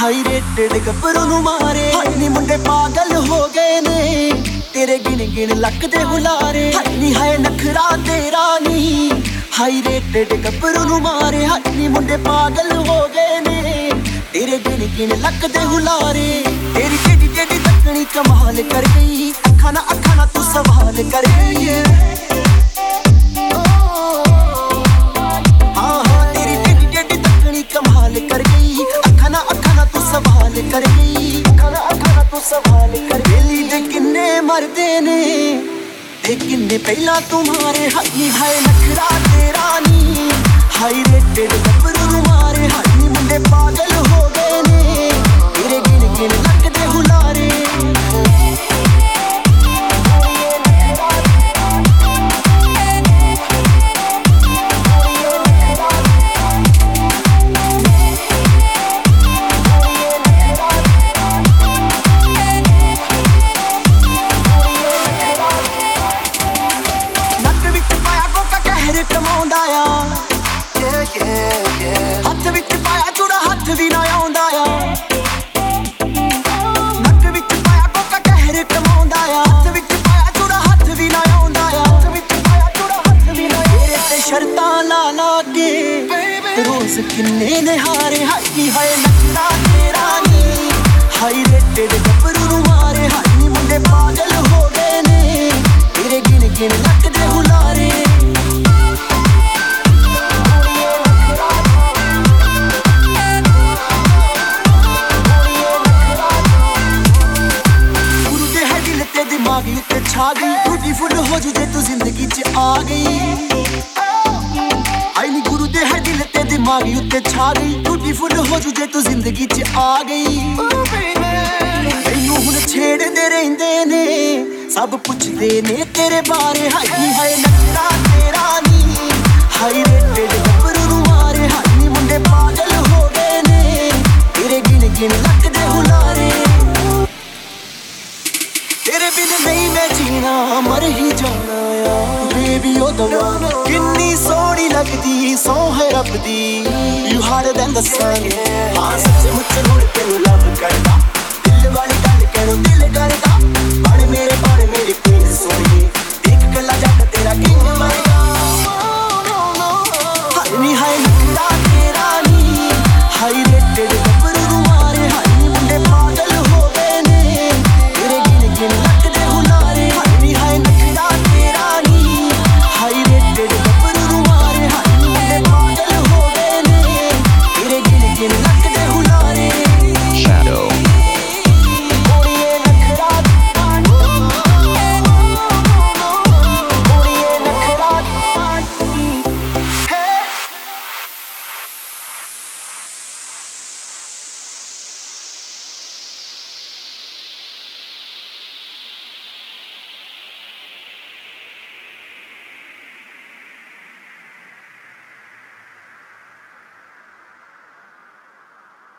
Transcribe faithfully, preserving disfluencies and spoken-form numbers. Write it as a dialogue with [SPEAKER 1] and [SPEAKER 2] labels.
[SPEAKER 1] High rated ਗੱਭਰੂ ਨੂੰ ਮਾਰੇ। ਹਾਈ ਨੀ ਮੁੰਡੇ ਪਾਗਲ ਹੋ ਗਏ ਨੇ ਤੇਰੇ ਗਿਣ ਗਿਣ ਲੱਕ ਦੇ ਹੁਲਾਰੇ। ਹਾਈ ਨੀ ਹਾਏ ਨਖਰਾ ਤੇਰਾ ਨੀ ਹਾਈ ਰੇਟਡ ਗੱਭਰੂ ਨੂੰ ਮਾਰੇ। ਹਾਈ ਨੀ ਮੁੰਡੇ ਪਾਗਲ ਹੋ ਗਏ ਨੇ ਤੇਰੇ ਗਿਣ ਗਿਣ ਲੱਕ ਦੇ ਹੁਲਾਰੇ। ਤੇਰੀ ਟੇਡੀ ਟੇਡੀ ਤੱਕਣੀ ਕਮਾਲ ਕਰ ਗਈ, ਅੱਖਾਂ ਨਾ ਅੱਖਾਂ ਨਾ ਤੂੰ ਸਵਾਲ ਕਰ ਗਈ। ਕਰ ਗਈ ਖਾਣਾ ਖਾਣਾ ਤੂੰ ਸਵਾਲ ਕਰ ਗਈ। ਦੇ ਕਿੰਨੇ ਮਰਦੇ ਨੇ ਤੇ ਕਿੰਨੇ ਪਹਿਲਾਂ ਤੁਮਾਰੇ। ਹਾਈ ਹਾਏ ਨਖਰਾ ਤੇਰਾ ਨੀ ਹਾਈ ਰੇਟਡ ਗੱਭਰੂ ਨੂੰ ਮਾਰੇ। ਹਾਈ ਨੀ ਮੁੰਡੇ ਪਾਗਲ ਹੋ ਗਏ ਨੇ ਤੇਰੇ ਗਿਣ ਗਿਣ ਲੱਕ ਦੇ ਹੁਲਾਰੇ। ਕਮਾਉਂਦਾ ਆ ਹੱਥ ਵਿੱਚ ਪਾਇਆ ਚੂੜਾ ਹੱਥ ਵੀ ਨਾ ਆਉਂਦਾ ਆ। ਨੱਕ ਵਿੱਚ ਪਾਇਆ ਕੋਕਾ ਕਹਿਰ ਕਮਾਉਂਦਾ ਆ। ਹੱਥ ਵਿੱਚ ਪਾਇਆ ਚੂੜਾ ਹੱਥ ਵੀ ਨਾ ਆਉਂਦਾ ਆ। ਹੱਥ ਵਿੱਚ ਪਾਇਆ ਚੂੜਾ ਹੱਥ ਵੀ ਨਾ ਤੇਰੇ ਤੇ ਸ਼ਰਤਾਂ ਲਾ ਲਾ ਕੇ ਰੋਜ਼ ਕਿੰਨੇ ਨਿਹਾਰੇ। ਹਾਈ ਹਾਏ ਨਖਰਾ ਤੇਰਾ ਨੀ ਹਾਈ ਰੇਟਡ ਗੱਭਰੂ ਨੂੰ ਮਾਰੇ। ਹਾਈ ਨੀ ਮੁੰਡੇ ਪਾਗਲ ਹੋ ਗਏ ਨੇ ਤੇਰੇ ਗਿਣ ਗਿਣ ਲੱਕ ਦੇ ਹੁਲਾਰੇ। ਦਿਮਾਗ ਉੱਤੇ ਛਾ ਗਈ ਬਿਊਟੀਫੁਲ ਹੋ ਜੂ ਜੇ ਤੂੰ ਜ਼ਿੰਦਗੀ 'ਚ ਆ ਗਈ। ਆਈ ਨੀ ਗੁਰੂ ਦੇ ਹੈ ਦਿਲ ਤੇ ਦਿਮਾਗ ਉੱਤੇ ਛਾ ਗਈ ਬਿਊਟੀਫੁਲ ਹੋ ਜੂ ਜੇ ਤੂੰ ਜ਼ਿੰਦਗੀ 'ਚ ਆ ਗਈ। ਮੈਨੂੰ ਹੁਣ ਛੇੜਦੇ ਰਹਿੰਦੇ ਨੇ ਸਭ ਪੁੱਛਦੇ ਨੇ ਤੇਰੇ ਬਾਰੇ। ਹਾਈ ਹਾਏ ਨਖਰਾ ਤੇਰਾ ਨੀ ਹਾਈ ਰੇਟਡ ਗੱਭਰੂ ਨੂੰ ਮਾਰੇ। ਹਾਈ ਨੀ ਮੁੰਡੇ ਪਾਗਲ ਹੋ ਗਏ ਨੇ ਤੇਰੇ ਗਿਣ ਗਿਣ ਲੱਕ ਦੇ ਹੁਲਾਰੇ। ਤੇਰੇ ਬਿਨ ਨਹੀਂ ਮੈਂ ਜੀਣਾ ਮਰ ਹੀ ਜਾਣਾ ਆ। ਬੇਬੀ ਉਹ ਦਵਾ ਕਿੰਨੀ ਸੋਹਣੀ ਲੱਗਦੀ ਸੌਂ ਹੈ ਰੱਬ ਦੀ। You harder than the sun ਹਾਂ ਸੱਚੇ ਮੁੱਚ ਹੁਣ ਤੈਨੂੰ ਲਵ ਕਰਦਾ। ਦਿਲ ਵਾਲੀ ਗੱਲ ਕਹਿਣੋਂ ਦਿਲ ਕਰਦਾ। ਬਣ ਮੇਰੇ ਬਣ ਮੇਰੀ ਕੁਈਨ ਸੋਹਣੀ ਇੱਕ ਗੱਲਾਂ ਜੱਟ ਤੇਰਾ ਕਿੰਗ ਮਰਦਾ।